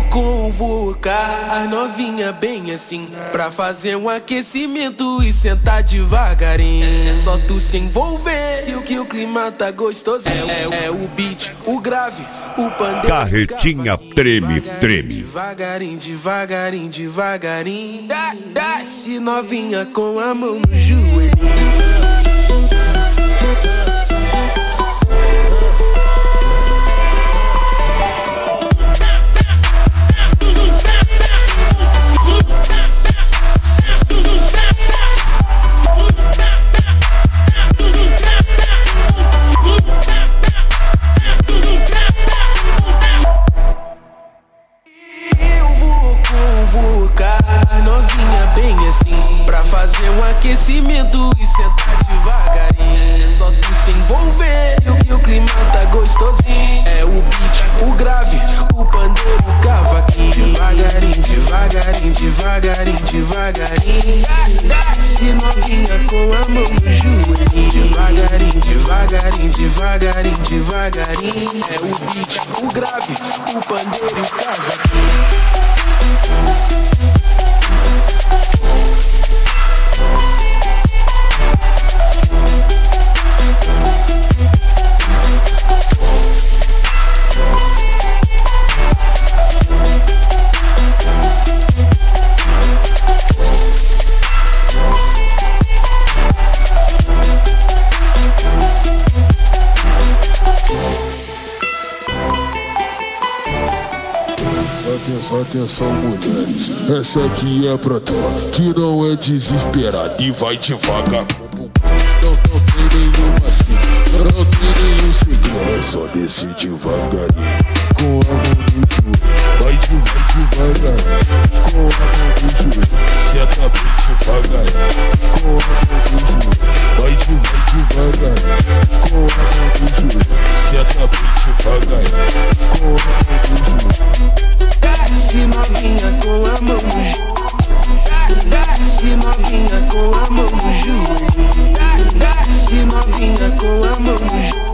convocar as novinha bem assim, pra fazer um aquecimento e sentar devagarinho. É só tu se envolver que o clima tá gostoso. É o beat, o grave, o pandeiro. Carretinha treme, treme. Devagarinho, devagarinho, devagarinho. Desce novinha com a mão no joelho. Pra fazer um aquecimento e sentar devagarinho. É só tu se envolver que o clima tá gostosinho. É o beat, o grave, o pandeiro, o cavaquinho. Devagarinho, devagarinho, devagarinho, devagarinho. Desce novinha com a mão no joelhinho. Devagarinho, devagarinho, devagarinho, devagarinho. É o beat, o grave, o pandeiro, o cavaquinho. Atenção, mulheres, essa aqui é pra tu, que não é desesperada e vai devagar. Não tem nenhuma assim, não tem nenhum segredo. É só descer devagarinho, com a mão no joelho. Vai devagarinho, com a mão no joelho. Senta bem devagarinho, com a mão no joelho. Vai devagarinho, com a mão no joelho. Senta bem devagarinho, com a mão no joelho. Desce novinha com a mão no joelho. Desce novinha com a mão no joelho. Desce novinha com a mão no joelho.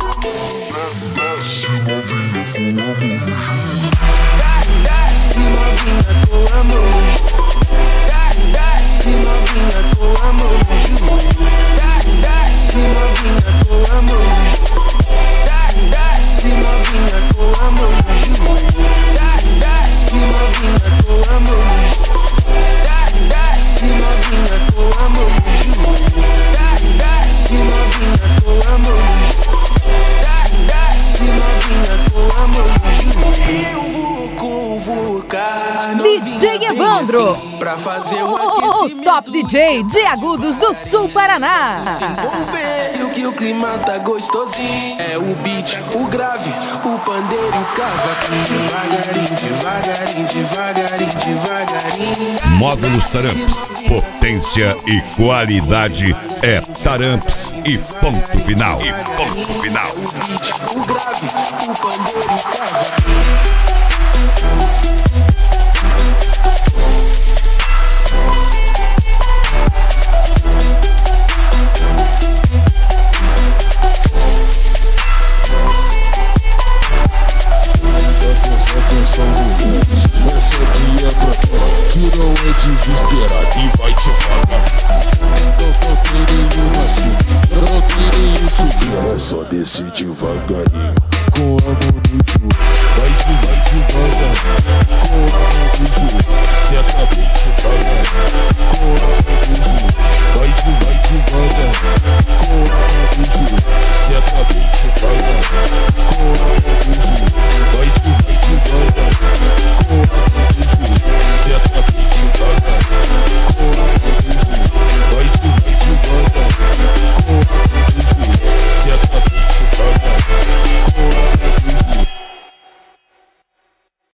Desce novinha com a mão no joelho. Desce novinha com a mão no joelho. Desce novinha com a mão no joelho. Desce novinha com a mão no joelho. Desce novinha com a mão no joelho. Desce novinha com a mão no joelho. Desce novinha com a mão no joelho. Desce novinha com a mão no joelho. Eu vou convocar as novinha DJ Evandro, pra fazer um o top DJ de Agudos do Sul Paraná. Se envolver que o clima tá gostosinho. É o beat, o grave, o pandeiro e o cavaquinho. Devagarinho, devagarinho, devagarinho, devagarinho. Módulos Taramps, potência e qualidade é Taramps e ponto final. E ponto final. O beat, o grave, o pandeiro e o cavaquinho. Atenção, mulheres, essa aqui é pra tu, que não é desesperada e vai devagar. Não tem nenhuma assim, não tem nenhum segredo. É só descer devagarinho,